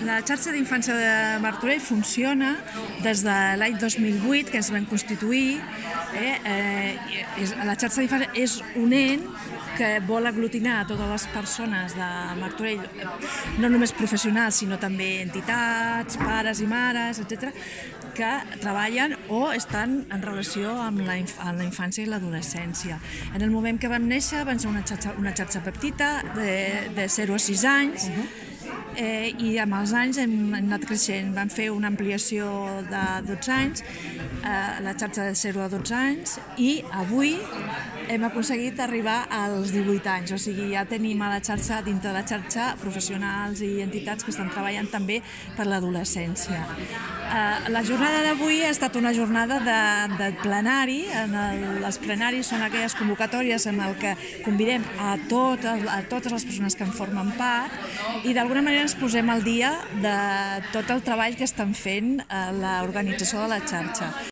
La xarxa d'infància de Martorell funciona des de l'any 2008, que ens vam constituir. La xarxa d'infància és un ens que vol aglutinar totes les persones de Martorell, no només professionals, sinó també entitats, pares i mares, etc., que treballen o estan en relació amb la infància i l'adolescència. En el moment que vam néixer van ser una xarxa petita de 0 a 6 anys, i amb els anys hem anat creixent. Vam fer una ampliació de 12 anys, la xarxa de 0 a 12 anys, i avui hem aconseguit arribar als 18 anys, o sigui, ja tenim a la xarxa, dintre de la xarxa, professionals i entitats que estan treballant també per l'adolescència. La jornada d'avui ha estat una jornada de plenari. Els plenaris són aquelles convocatòries en què convidem a totes les persones que en formen part i d'alguna manera ens posem al dia de tot el treball que estan fent l'organització de la xarxa.